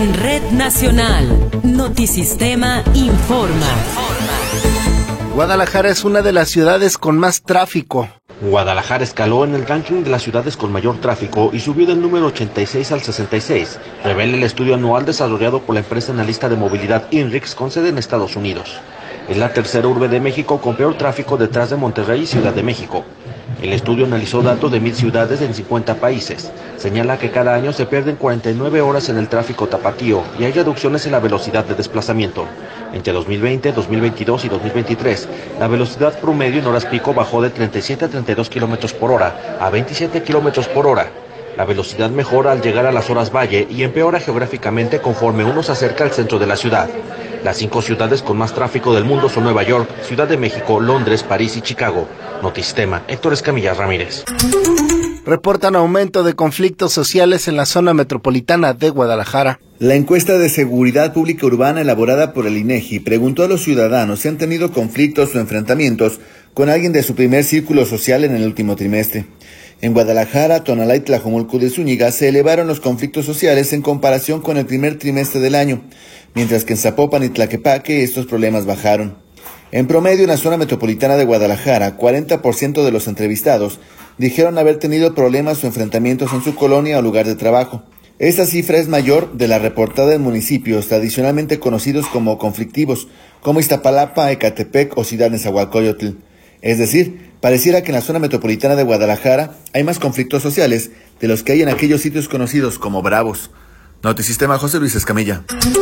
En Red Nacional, Notisistema informa. Guadalajara es una de las ciudades con más tráfico. Guadalajara escaló en el ranking de las ciudades con mayor tráfico y subió del número 86 al 66, revela el estudio anual desarrollado por la empresa analista de movilidad INRIX con sede en Estados Unidos. Es la tercera urbe de México con peor tráfico detrás de Monterrey y Ciudad de México. El estudio analizó datos de 1,000 ciudades en 50 países. Señala que cada año se pierden 49 horas en el tráfico tapatío y hay reducciones en la velocidad de desplazamiento. Entre 2020, 2022 y 2023, la velocidad promedio en horas pico bajó de 37 a 32 kilómetros por hora a 27 kilómetros por hora. La velocidad mejora al llegar a las horas valle y empeora geográficamente conforme uno se acerca al centro de la ciudad. Las 5 ciudades con más tráfico del mundo son Nueva York, Ciudad de México, Londres, París y Chicago. Notisistema, Héctor Escamilla Ramírez. Reportan aumento de conflictos sociales en la zona metropolitana de Guadalajara. La encuesta de seguridad pública urbana elaborada por el INEGI preguntó a los ciudadanos si han tenido conflictos o enfrentamientos con alguien de su primer círculo social en el último trimestre. En Guadalajara, Tonalá y Tlajomulco de Zúñiga se elevaron los conflictos sociales en comparación con el primer trimestre del año, mientras que en Zapopan y Tlaquepaque estos problemas bajaron. En promedio, en la zona metropolitana de Guadalajara, 40% de los entrevistados dijeron haber tenido problemas o enfrentamientos en su colonia o lugar de trabajo. Esta cifra es mayor de la reportada en municipios tradicionalmente conocidos como conflictivos, como Iztapalapa, Ecatepec o Ciudad Nezahualcóyotl. Es decir, pareciera que en la zona metropolitana de Guadalajara hay más conflictos sociales de los que hay en aquellos sitios conocidos como bravos. Notisistema, José Luis Escamilla.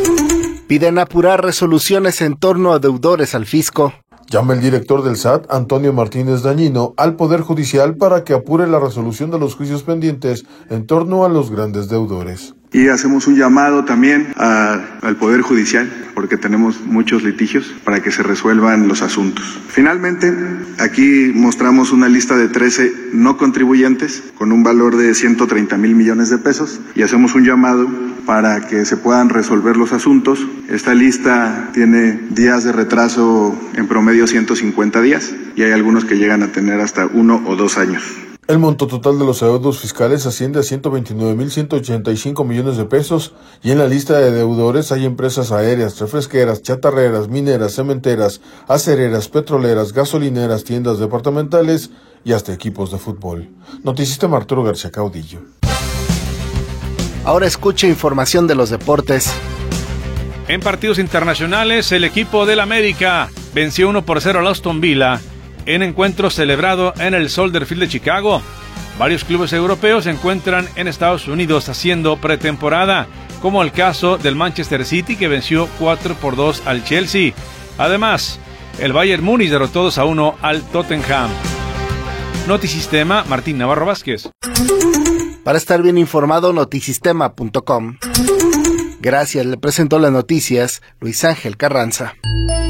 Piden apurar resoluciones en torno a deudores al fisco. Llama el director del SAT, Antonio Martínez Dañino, al Poder Judicial para que apure la resolución de los juicios pendientes en torno a los grandes deudores. Y hacemos un llamado también al Poder Judicial, porque tenemos muchos litigios, para que se resuelvan los asuntos. Finalmente, aquí mostramos una lista de 13 no contribuyentes con un valor de 130,000 millones de pesos y hacemos un llamado para que se puedan resolver los asuntos. Esta lista tiene días de retraso, en promedio 150 días, y hay algunos que llegan a tener hasta 1 o 2 años. El monto total de los adeudos fiscales asciende a 129,185 millones de pesos y en la lista de deudores hay empresas aéreas, refresqueras, chatarreras, mineras, cementeras, acereras, petroleras, gasolineras, tiendas departamentales y hasta equipos de fútbol. Notisistema, Arturo García Caudillo. Ahora escucha información de los deportes. En partidos internacionales, el equipo del América venció 1-0 al Aston Villa en encuentro celebrado en el Soldier Field de Chicago. Varios clubes europeos se encuentran en Estados Unidos haciendo pretemporada, como el caso del Manchester City, que venció 4-2 al Chelsea. Además, el Bayern Múnich derrotó 2-1 al Tottenham. Notisistema, Martín Navarro Vázquez. Para estar bien informado, notisistema.com. Gracias, le presentó las noticias Luis Ángel Carranza.